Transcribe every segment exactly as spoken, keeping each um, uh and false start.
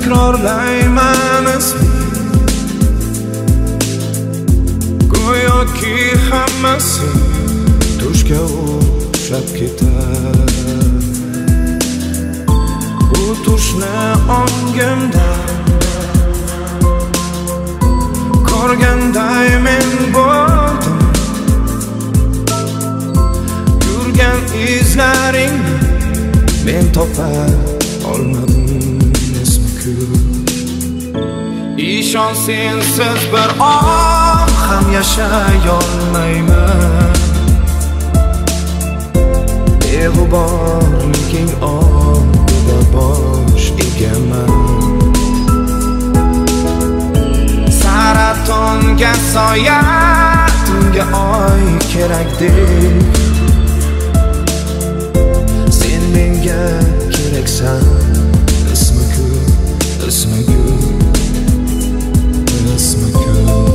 takrorlayman isming, go'yoki hammasi tushga o'xshab ketar. Bu tushni ongimda ko'rganday men bo'ldim, yurgan izlaringni men topa olmadim. Esmi-ku, ishon sensiz bir on ham yashayolmayman. Beg'uborliging oldida bosh egaman. Saratonga soya, tunga oy kerakdek, sen menga keraksan. Ismi-ku, ismi-ku, ismi-ku.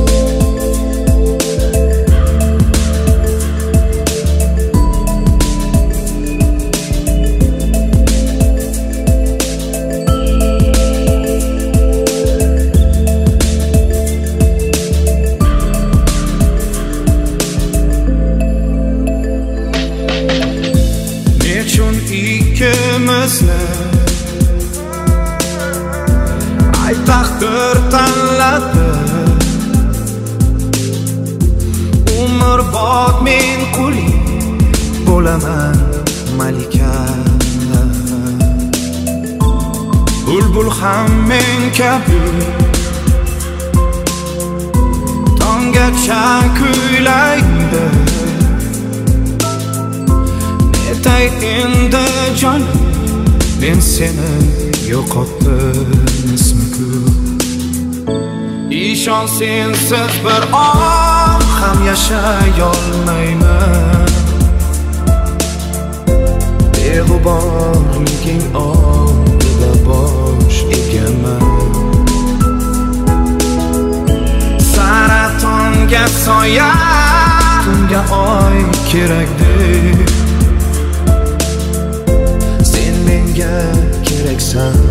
Nechun ikkimizni ay taqdir tanladi, umrbod men quling bo'laman malika. Bulbul ham men kabi tonggacha kuylaydi. Netay endi jonim, men seni yo'qotdim. Ismi-ku, ishon sensiz bir on ham yashayolmayman. Beg'uborliging oldida bosh egaman. Saratonga soya, tunga oy kerakdek, sen menga keraksan.